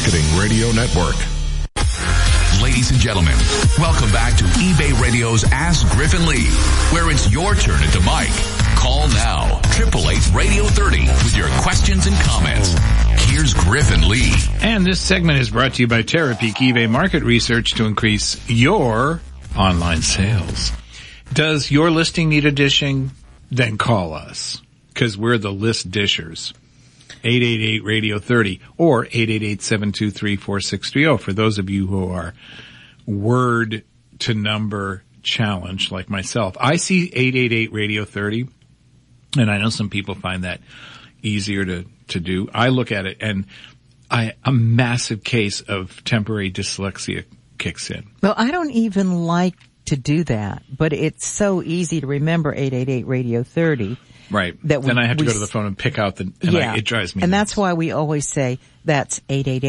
Marketing Radio Network. Ladies and gentlemen, welcome back to eBay Radio's Ask Griffin Lee, where it's your turn at the mic. Call now, 888-Radio30 with your questions and comments. Here's Griffin Lee. And this segment is brought to you by Terapeak eBay Market Research to increase your online sales. Does your listing need addition? Then call us, because we're the list dishers. 888-Radio30 or 888-723-4630 for those of you who are word to number challenged like myself. I see 888-Radio30, and I know some people find that easier to do. I look at it, and a massive case of temporary dyslexia kicks in. Well, I don't even like to do that, but it's so easy to remember 888-Radio30. Right. Then I have to go to the phone and pick out it drives me nuts. And that's why we always say that's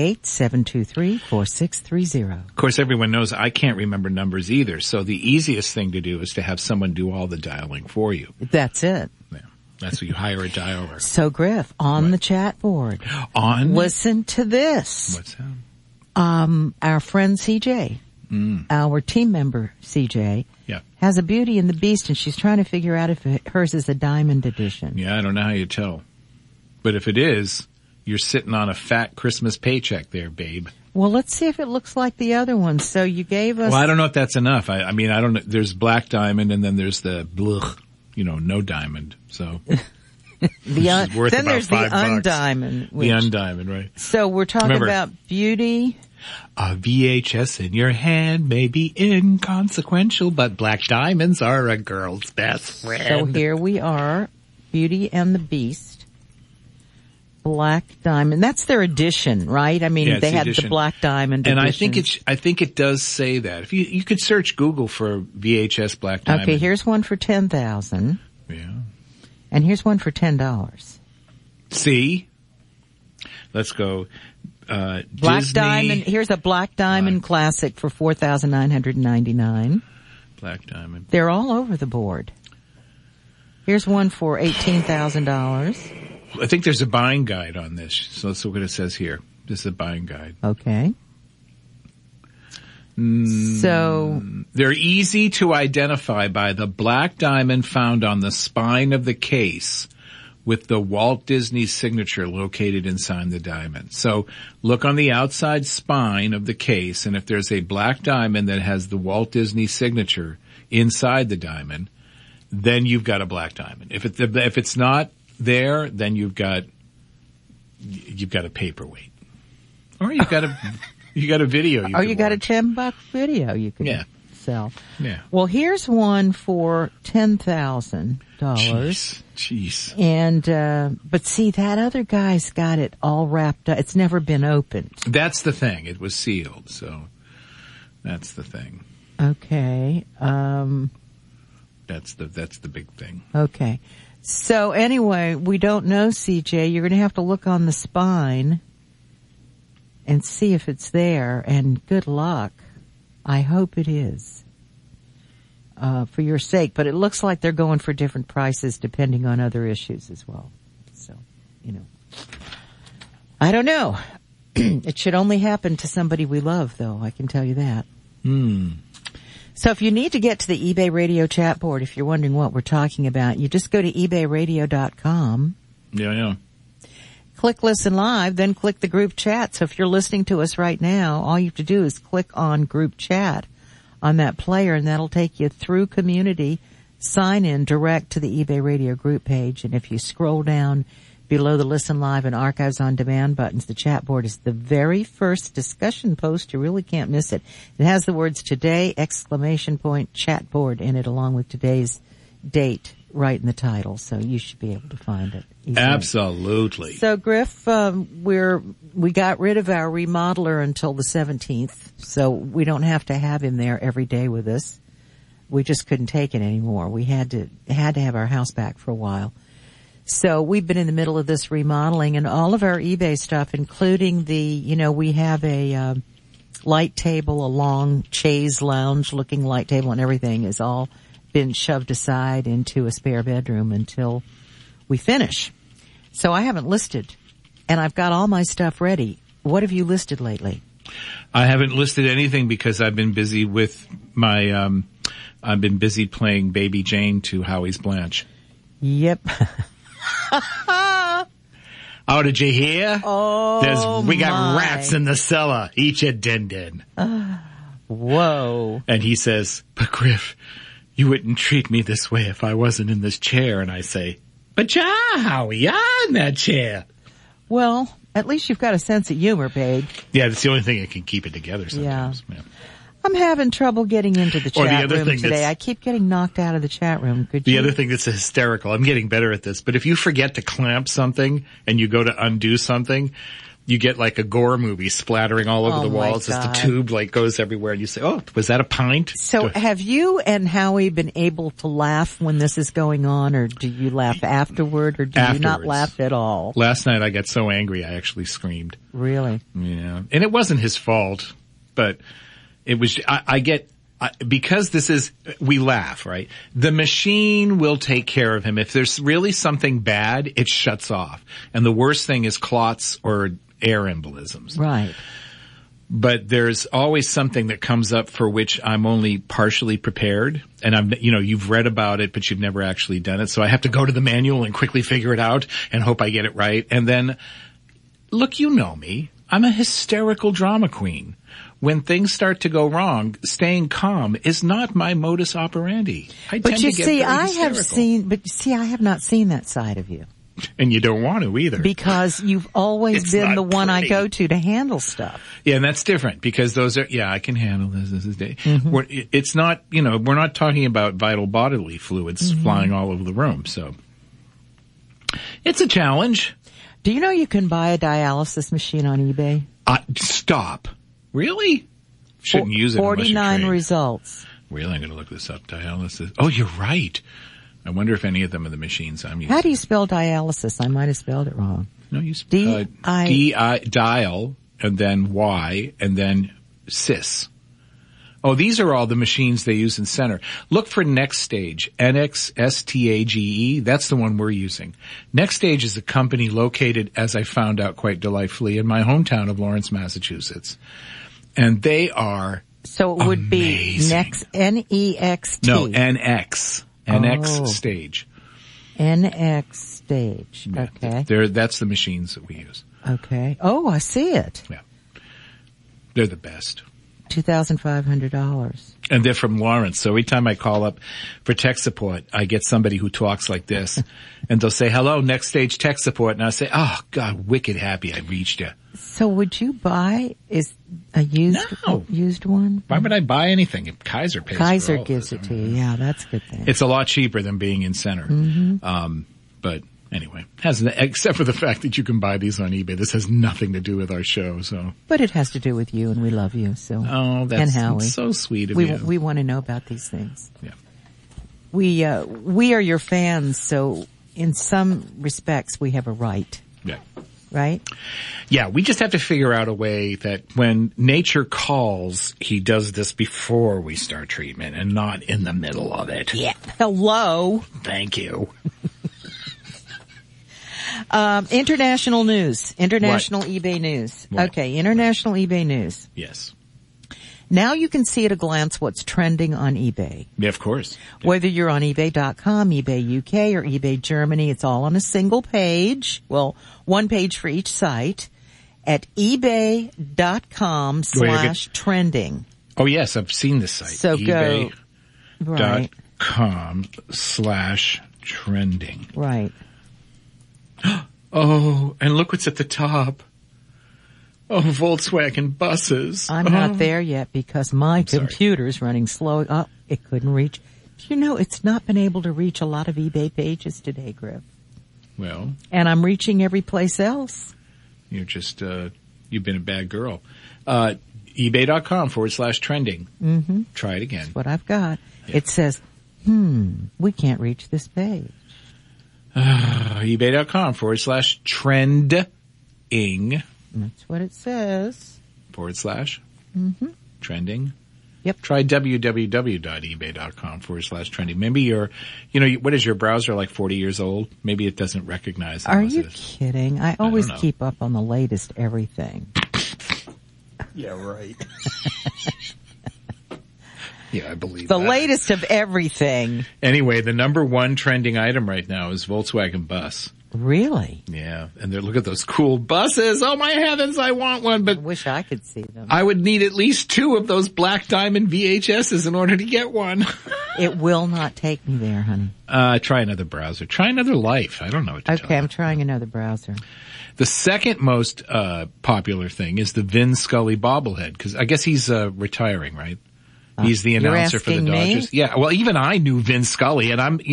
888-723-4630. Of course, everyone knows I can't remember numbers either, so the easiest thing to do is to have someone do all the dialing for you. That's it. Yeah. That's what you hire a dialer. So, Griff, on the chat board. Listen to this. What's that? Our friend CJ, our team member CJ, has a Beauty and the Beast, and she's trying to figure out if hers is a diamond edition. Yeah, I don't know how you tell. But if it is, you're sitting on a fat Christmas paycheck there, babe. Well, let's see if it looks like the other one. So you gave us... Well, I don't know if that's enough. I mean, I don't know. There's black diamond, and then there's the no diamond. So... then there's the undiamond. The undiamond, right. So we're talking about Beauty... A VHS in your hand may be inconsequential, but black diamonds are a girl's best friend. So here we are, Beauty and the Beast, black diamond. That's their edition, right? I mean, they had the black diamond edition. And I think it does say that. If you could search Google for VHS black diamond. Okay, here's one for $10,000. Yeah. And here's one for $10. See? Let's go. Black Disney. diamond. Here's a black diamond classic for $4,999. Black diamond. They're all over the board. Here's one for $18,000. I think there's a buying guide on this. So let's look what it says here. This is a buying guide. Okay. So they're easy to identify by the black diamond found on the spine of the case, with the Walt Disney signature located inside the diamond. So look on the outside spine of the case, and if there's a black diamond that has the Walt Disney signature inside the diamond, then you've got a black diamond. If it's not there, then you've got a paperweight, or you've got a video. You got a $10 video you can sell. Yeah. Well, here's one for $10,000. Jeez. And, but see, that other guy's got it all wrapped up. It's never been opened. That's the thing. It was sealed, so that's the thing. Okay. That's the big thing. Okay. So anyway, we don't know, CJ. You're going to have to look on the spine and see if it's there, and good luck. I hope it is. For your sake, but it looks like they're going for different prices depending on other issues as well. So, I don't know. It should only happen to somebody we love, though. I can tell you that. So if you need to get to the eBay Radio chat board, if you're wondering what we're talking about, you just go to ebayradio.com. Yeah. Click Listen Live, then click the group chat. So if you're listening to us right now, all you have to do is click on group chat on that player, and that'll take you through community, sign in direct to the eBay Radio group page. And if you scroll down below the Listen Live and Archives on Demand buttons, the chat board is the very first discussion post. You really can't miss it. It has the words "Today!" chat board in it, along with today's date right in the title. So you should be able to find it easily. Absolutely. So Griff, we got rid of our remodeler until the 17th, so we don't have to have him there every day with us. We just couldn't take it anymore. We had to have our house back for a while. So we've been in the middle of this remodeling, and all of our eBay stuff, including we have a light table, a long chaise lounge looking light table, and everything is all been shoved aside into a spare bedroom until we finish. So I haven't listed, and I've got all my stuff ready What have you listed lately? I haven't listed anything because I've been busy with my, I've been busy playing Baby Jane to Howie's Blanche. Yep. Oh, did you hear? Oh, we got my. rats in the cellar. Eat your din-din. Whoa. And he says, but Griff, you wouldn't treat me this way if I wasn't in this chair. And I say, but yeah, Howie, you're in that chair. Well, at least you've got a sense of humor, babe. Yeah, that's the only thing that can keep it together sometimes. Yeah. I'm having trouble getting into the chat room today. I keep getting knocked out of the chat room. The other thing that's hysterical, I'm getting better at this, but if you forget to clamp something and you go to undo something, you get like a gore movie splattering all over the walls as the tube like goes everywhere and you say, oh, was that a pint? So have you and Howie been able to laugh when this is going on, or do you laugh afterward, or do you not laugh at all? Last night I got so angry I actually screamed. Really? Yeah. And it wasn't his fault, but it was, because we laugh, right? The machine will take care of him. If there's really something bad, it shuts off. And the worst thing is clots or air embolisms. Right. But there's always something that comes up for which I'm only partially prepared. And you've read about it, but you've never actually done it. So I have to go to the manual and quickly figure it out and hope I get it right. And then, look, you know me. I'm a hysterical drama queen. When things start to go wrong, staying calm is not my modus operandi. I have not seen that side of you. And you don't want to either. Because you've always been the one I go to handle stuff. Yeah, and that's different because I can handle this. This is it's not, we're not talking about vital bodily fluids flying all over the room. So it's a challenge. Do you know you can buy a dialysis machine on eBay? Stop. Really? Shouldn't use it 49 results. Really? I'm going to look this up. Dialysis. Oh, you're right. I wonder if any of them are the machines I'm using. How do you spell dialysis? I might have spelled it wrong. No, you spell dial, and then Y, and then cis. Oh, these are all the machines they use in center. Look for Next Stage, NXSTAGE. That's the one we're using. Next Stage is a company located, as I found out quite delightfully, in my hometown of Lawrence, Massachusetts. And they are So it would amazing. Be Next, N-E-X-T. No, NX. NX Stage. NX Stage. Okay. That's the machines that we use. Okay. Oh, I see it. Yeah. They're the best. $2,500. And they're from Lawrence. So every time I call up for tech support, I get somebody who talks like this. And they'll say, hello, Next Stage tech support. And I say, oh, God, wicked happy I reached you. So would you buy a used one? Why would I buy anything? Kaiser pays Kaiser for all gives it to you. Yeah, that's a good thing. It's a lot cheaper than being in center. But anyway, except for the fact that you can buy these on eBay. This has nothing to do with our show, so. But it has to do with you, and we love you, so. Oh, that's so sweet of you. We want to know about these things. Yeah. We are your fans, so in some respects we have a right. Yeah. Right? Yeah, we just have to figure out a way that when nature calls, he does this before we start treatment and not in the middle of it. Yeah. Hello. Thank you. International news. International eBay news. What? Okay, international eBay news. Yes. Now you can see at a glance what's trending on eBay. Yeah, of course. Yeah. Whether you're on eBay.com, eBay UK, or eBay Germany, it's all on a single page. Well, one page for each site at ebay.com/trending. Oh yes, I've seen this site. So go. Right. .com/trending. Right. Oh, and look what's at the top. Oh, Volkswagen buses. I'm not there yet because my computer's running slow. Oh, it couldn't reach. You know, it's not been able to reach a lot of eBay pages today, Griff. Well. And I'm reaching every place else. You're just, you've been a bad girl. eBay.com/trending. Mm-hmm. Try it again. That's what I've got. Yeah. It says, we can't reach this page. eBay.com/trending. That's what it says. / trending. Yep. Try www.ebay.com/trending. Maybe what is your browser, like 40 years old? Maybe it doesn't recognize them. Are you kidding? I always keep up on the latest everything. Yeah, right. Yeah, I believe The that. latest of everything. Anyway, the number one trending item right now is Volkswagen bus. Really? Yeah, and look at those cool buses. Oh my heavens, I want one, but I wish I could see them. I would need at least 2 of those Black Diamond VHSs in order to get one. It will not take me there, honey. Try another browser. Try another life. I don't know what to tell Okay, you. I'm trying another browser. The second most popular thing is the Vin Scully bobblehead, because I guess he's retiring, right? He's the announcer for the Dodgers. Me? Yeah, well, even I knew Vin Scully, and I'm,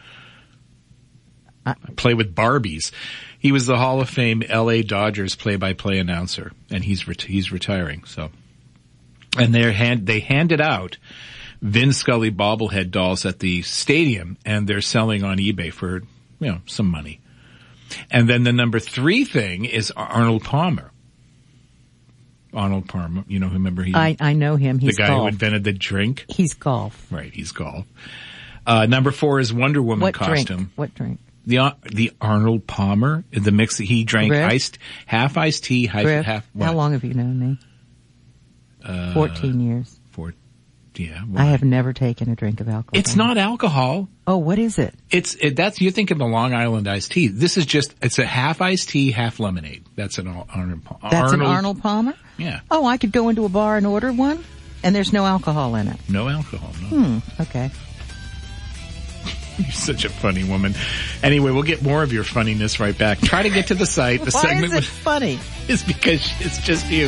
I play with Barbies. He was the Hall of Fame LA Dodgers play-by-play announcer, and he's retiring. So, and they handed out Vin Scully bobblehead dolls at the stadium, and they're selling on eBay for some money. And then the number 3 thing is Arnold Palmer. Arnold Palmer, remember he? I know him. He's the guy golf. who invented the drink. He's golf. Right, he's golf. Number 4 is Wonder Woman What costume. drink? What drink? The Arnold Palmer, the mix that he drank, half iced tea, half. What? How long have you known me? 14 years. Yeah. I have never taken a drink of alcohol. It's not alcohol. Oh, what is it? You're thinking the Long Island iced tea. This is it's a half iced tea, half lemonade. That's an Arnold Palmer. That's an Arnold Palmer? Yeah. Oh, I could go into a bar and order one, and there's no alcohol in it. No alcohol, no. Okay. You're such a funny woman. Anyway, we'll get more of your funniness right back. Try to get to the site. The Why segment is it funny? Is because it's just you.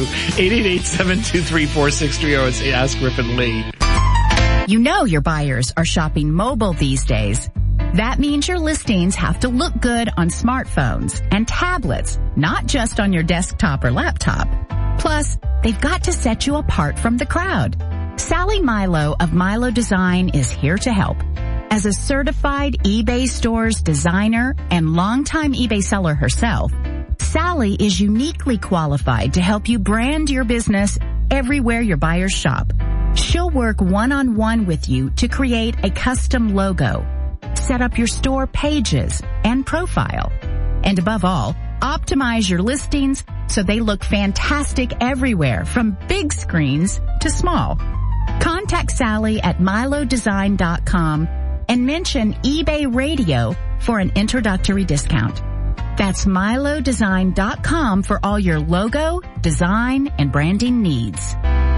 888-723-4630. It's Ask Griffin Lee. You know your buyers are shopping mobile these days. That means your listings have to look good on smartphones and tablets, not just on your desktop or laptop. Plus, they've got to set you apart from the crowd. Sally Milo of Milo Design is here to help. As a certified eBay Stores designer and longtime eBay seller herself, Sally is uniquely qualified to help you brand your business everywhere your buyers shop. She'll work one-on-one with you to create a custom logo, set up your store pages and profile, and above all, optimize your listings so they look fantastic everywhere from big screens to small. Contact Sally at milodesign.com and mention eBay Radio for an introductory discount. That's milodesign.com for all your logo, design, and branding needs.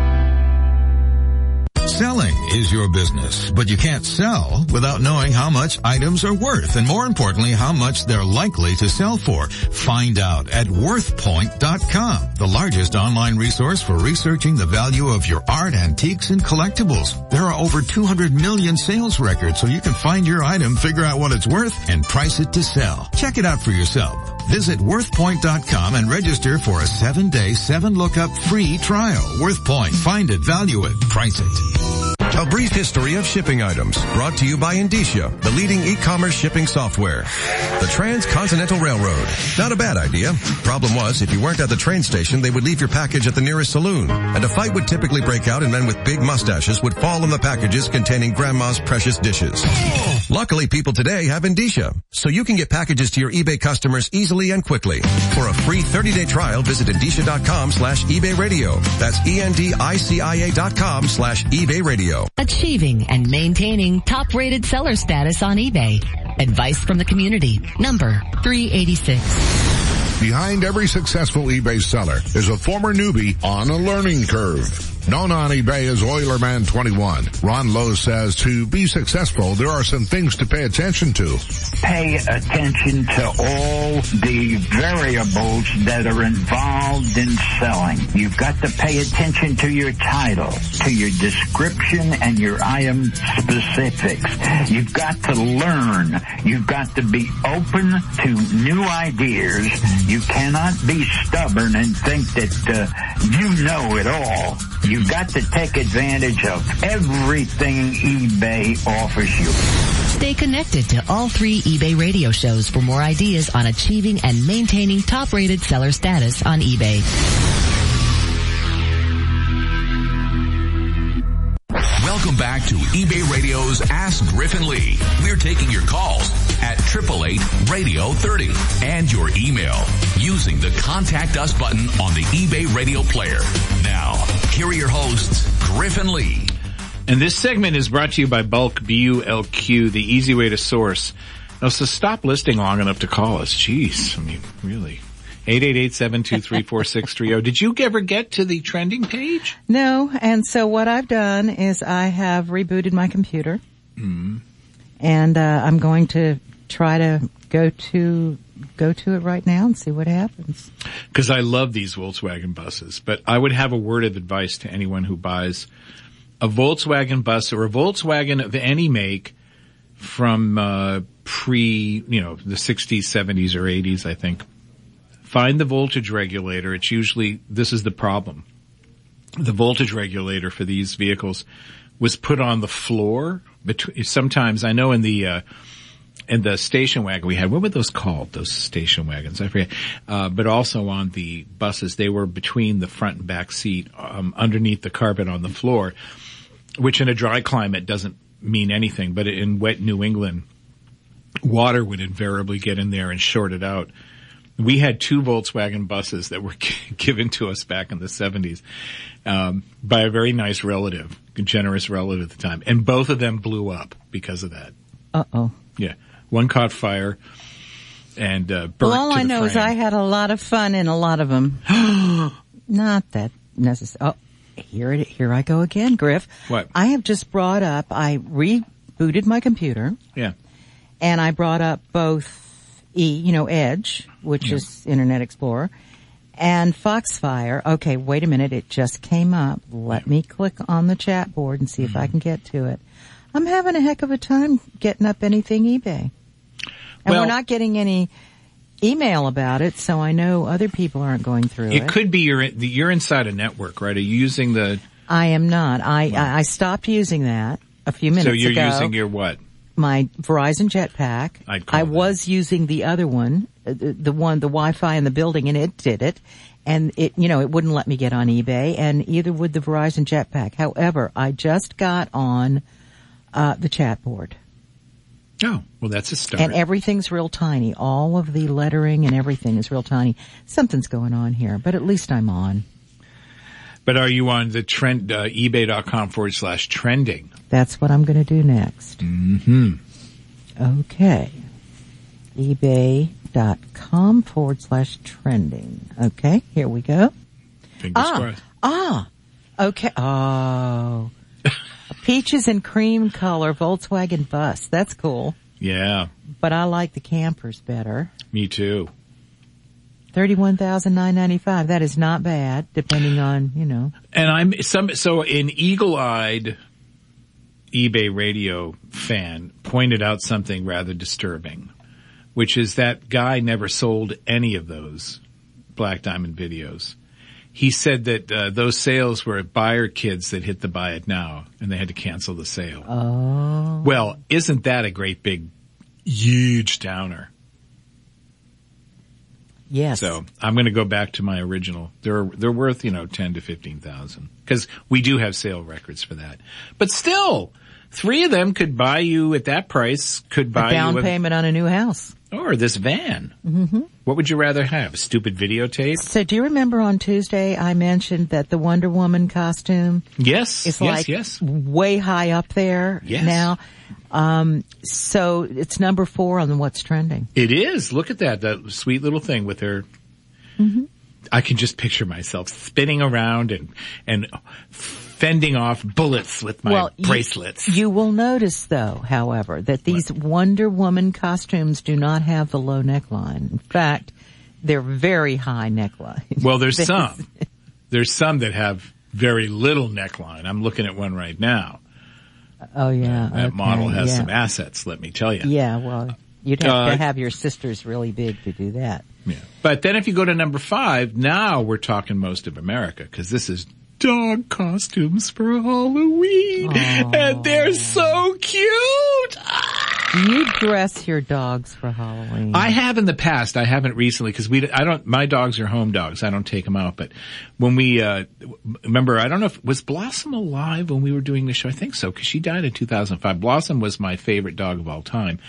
Selling is your business, but you can't sell without knowing how much items are worth and, more importantly, how much they're likely to sell for. Find out at worthpoint.com, the largest online resource for researching the value of your art, antiques, and collectibles. There are over 200 million sales records, so you can find your item, figure out what it's worth, and price it to sell. Check it out for yourself. Visit worthpoint.com and register for a 7-day, 7-lookup free trial. WorthPoint. Find it, value it, price it. A brief history of shipping items, brought to you by Indicia, the leading e-commerce shipping software. The Transcontinental Railroad. Not a bad idea. Problem was, if you weren't at the train station, they would leave your package at the nearest saloon, and a fight would typically break out and men with big mustaches would fall on the packages containing Grandma's precious dishes. Luckily, people today have Indicia, so you can get packages to your eBay customers easily and quickly. For a free 30-day trial, visit Indicia.com/eBay Radio. That's ENDICIA.com/eBay Radio. Achieving and maintaining top-rated seller status on eBay. Advice from the community. Number 386. Behind every successful eBay seller is a former newbie on a learning curve. Known on eBay as Oilerman21, Ron Lowe says to be successful, there are some things to pay attention to. Pay attention to all the variables that are involved in selling. You've got to pay attention to your title, to your description, and your item specifics. You've got to learn. You've got to be open to new ideas. You cannot be stubborn and think that you know it all. You've got to take advantage of everything eBay offers you. Stay connected to all 3 eBay radio shows for more ideas on achieving and maintaining top-rated seller status on eBay. Welcome back to eBay Radio's Ask Griffin Lee. We're taking your calls at 888-RADIO-30 and your email using the Contact Us button on the eBay Radio Player. Now, here are your hosts, Griff and Lee. And this segment is brought to you by Bulk, B-U-L-Q, the easy way to source. Now, so stop listening long enough to call us. Jeez, I mean, really. 888-723-4630. Did you ever get to the trending page? No, and so what I've done is I have rebooted my computer. Mm-hmm. And I'm going to try to go to it right now and see what happens. Because I love these Volkswagen buses, but I would have a word of advice to anyone who buys a Volkswagen bus or a Volkswagen of any make from the 60s, 70s, or 80s, I think. Find the voltage regulator. It's usually, this is the problem. The voltage regulator for these vehicles was put on the floor. Sometimes, I know in the station wagon we had, what were those called? Those station wagons, I forget. But also on the buses, they were between the front and back seat, underneath the carpet on the floor, which in a dry climate doesn't mean anything. But in wet New England, water would invariably get in there and short it out. We had 2 Volkswagen buses that were given to us back in the 70s by a very nice relative, a generous relative at the time. And both of them blew up because of that. Uh-oh. Yeah. One caught fire and burnt Well, all to I the know frame. is I had a lot of fun in a lot of them. Not that necessary. Oh, here I go again, Griff. What? I have just brought up, I rebooted my computer. Yeah. And I brought up both Edge, which is Internet Explorer, and Foxfire. Okay, wait a minute. It just came up. Let me click on the chat board and see if I can get to it. I'm having a heck of a time getting up anything eBay. And we're not getting any email about it, so I know other people aren't going through it. It could be you're inside a network, right? Are you using the... I am not. I stopped using that a few minutes ago. So you're using your what? My Verizon Jetpack. I was using the other one, the Wi-Fi in the building, and it did it. And it wouldn't let me get on eBay, and either would the Verizon Jetpack. However, I just got on the chat board. Oh, well, that's a start. And everything's real tiny. All of the lettering and everything is real tiny. Something's going on here, but at least I'm on. But are you on the trend, ebay.com/trending? That's what I'm going to do next. Mm-hmm. Okay. ebay.com/trending. Okay, here we go. Fingers crossed. Okay. Oh. A peaches and cream color Volkswagen bus. That's cool. Yeah. But I like the campers better. Me too. $31,995. That is not bad, depending on, And so an eagle-eyed eBay radio fan pointed out something rather disturbing, which is that guy never sold any of those Black Diamond videos. He said that those sales were buyer kids that hit the buy it now, and they had to cancel the sale. Oh. Well, isn't that a great big, huge downer? Yes. So I'm going to go back to my original. They're worth, 10 to 15,000 because we do have sale records for that. But still, 3 of them could buy you at that price. Could buy a down you payment on a new house or this van. Mm-hmm. What would you rather have? A stupid videotape? So do you remember on Tuesday I mentioned that the Wonder Woman costume? Yes. Is yes. way high up there now. So it's number 4 on the What's Trending. It is. Look at that sweet little thing with her. Mm-hmm. I can just picture myself spinning around and fending off bullets with my bracelets. You will notice though, however, that these Wonder Woman costumes do not have the low neckline. In fact, they're very high neckline. Well, there's some. There's some that have very little neckline. I'm looking at one right now. Oh yeah. That model has some assets, let me tell you. Yeah, well, you'd have to have your sisters really big to do that. Yeah. But then if you go to number 5, now we're talking most of America, because this is dog costumes for Halloween. Aww. And they're so cute. Do you dress your dogs for Halloween? I have in the past. I haven't recently because my dogs are home dogs. I don't take them out. But when we, remember, I don't know was Blossom alive when we were doing the show? I think so, because she died in 2005. Blossom was my favorite dog of all time.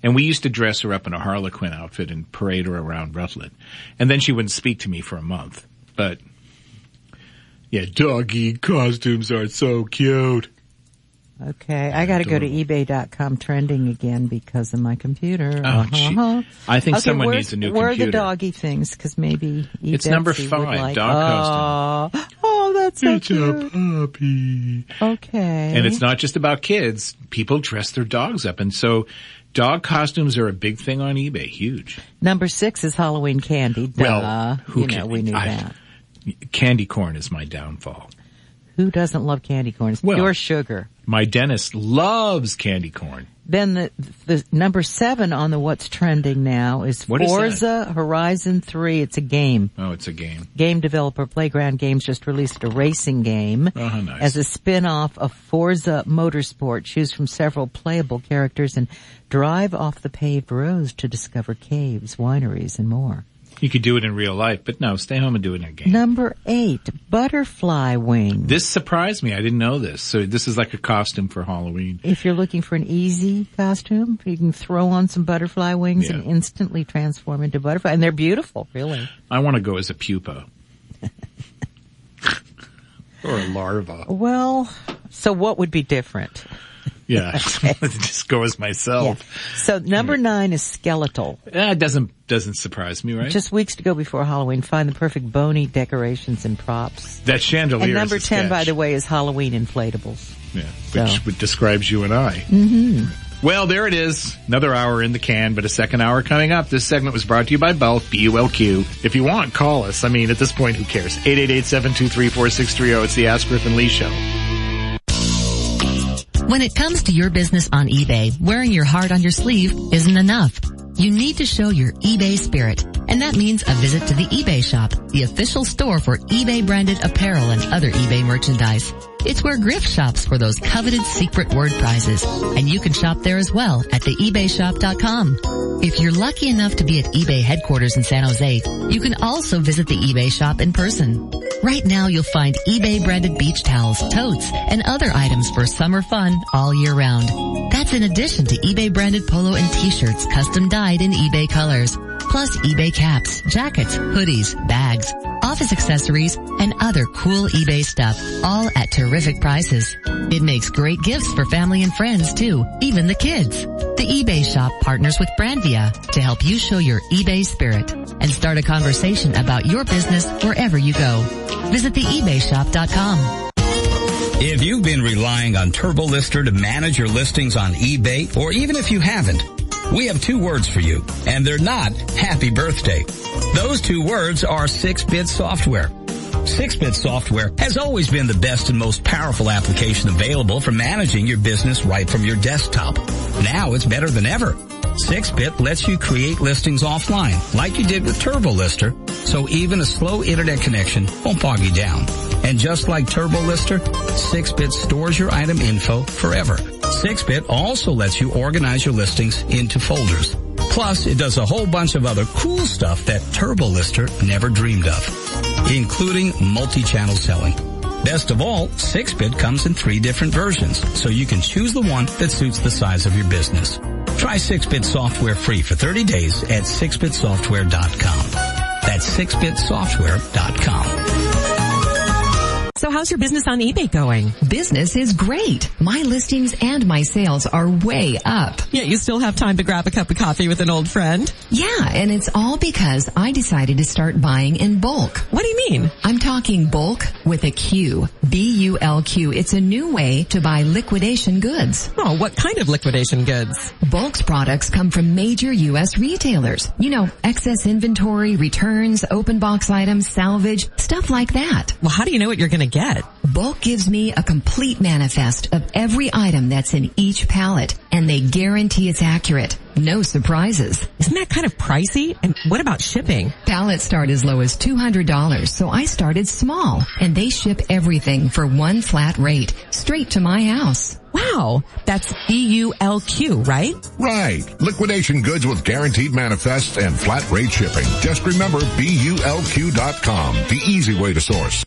And we used to dress her up in a Harlequin outfit and parade her around Rutland. And then she wouldn't speak to me for a month. But, yeah, doggy costumes are so cute. Okay, I got to go to eBay.com trending again because of my computer. Oh, I think someone needs a new computer. Where are the doggy things? Because maybe it's number 5, dog costume. Oh, that's so it's cute. A puppy. Okay. And it's not just about kids. People dress their dogs up. And so dog costumes are a big thing on eBay. Huge. Number 6 is Halloween candy. Duh. Well, we knew that. Candy corn is my downfall. Who doesn't love candy corn? It's pure sugar. My dentist loves candy corn. Then the number 7 on the what's trending now is Forza Horizon 3. It's a game. Oh, it's a game. Game developer Playground Games just released a racing game nice. as a spin-off of Forza Motorsport. Choose from several playable characters and drive off the paved roads to discover caves, wineries, and more. You could do it in real life, but no, stay home and do it in a game. Number 8, butterfly wings. This surprised me. I didn't know this. So this is like a costume for Halloween. If you're looking for an easy costume, you can throw on some butterfly wings and instantly transform into butterfly. And they're beautiful, really. I want to go as a pupa. Or a larva. Well, so what would be different? Yeah, just go as myself. Yeah. So number 9 is skeletal. It doesn't surprise me, right? Just weeks to go before Halloween. Find the perfect bony decorations and props. That chandelier. And number 10, sketch. by the way, is Halloween inflatables. Yeah, which describes you and I. Mm-hmm. Well, there it is. Another hour in the can, but a second hour coming up. This segment was brought to you by Bulk, BULQ. If you want, call us. I mean, at this point, who cares? 888-723-4630. It's the Ask Griffin Lee Show. When it comes to your business on eBay, wearing your heart on your sleeve isn't enough. You need to show your eBay spirit, and that means a visit to the eBay shop, the official store for eBay-branded apparel and other eBay merchandise. It's where Griff shops for those coveted secret word prizes, and you can shop there as well at theebayshop.com. If you're lucky enough to be at eBay headquarters in San Jose, you can also visit the eBay shop in person. Right now you'll find eBay-branded beach towels, totes, and other items for summer fun all year round. That's in addition to eBay-branded polo and t-shirts custom dyed in eBay colors. Plus eBay caps, jackets, hoodies, bags, office accessories, and other cool eBay stuff, all at terrific prices. It makes great gifts for family and friends too, even the kids. The eBay shop partners with Brandvia to help you show your eBay spirit and start a conversation about your business wherever you go. Visit theebayshop.com. If you've been relying on TurboLister to manage your listings on eBay, or even if you haven't, we have 2 words for you, and they're not happy birthday. Those 2 words are 6-Bit Software. 6-Bit Software has always been the best and most powerful application available for managing your business right from your desktop. Now it's better than ever. 6-Bit lets you create listings offline, like you did with TurboLister, so even a slow internet connection won't bog you down. And just like TurboLister, 6-Bit stores your item info forever. 6-Bit also lets you organize your listings into folders. Plus, it does a whole bunch of other cool stuff that TurboLister never dreamed of, including multi-channel selling. Best of all, 6-Bit comes in 3 different versions, so you can choose the one that suits the size of your business. Try 6-Bit Software free for 30 days at 6bitsoftware.com. That's 6bitsoftware.com. So how's your business on eBay going? Business is great. My listings and my sales are way up. Yeah, you still have time to grab a cup of coffee with an old friend? Yeah, and it's all because I decided to start buying in bulk. What do you mean? I'm talking bulk with a Q. B-U-L-Q. It's a new way to buy liquidation goods. Oh, what kind of liquidation goods? Bulk's products come from major U.S. retailers. You know, excess inventory, returns, open box items, salvage, stuff like that. Well, how do you know what you're going to get? Bulk gives me a complete manifest of every item that's in each pallet, and they guarantee it's accurate. No surprises. Isn't that kind of pricey? And what about shipping? Pallets start as low as $200, so I started small, and they ship everything for one flat rate, straight to my house. Wow, that's B-U-L-Q, right? Right. Liquidation goods with guaranteed manifests and flat rate shipping. Just remember BULQ.com, the easy way to source.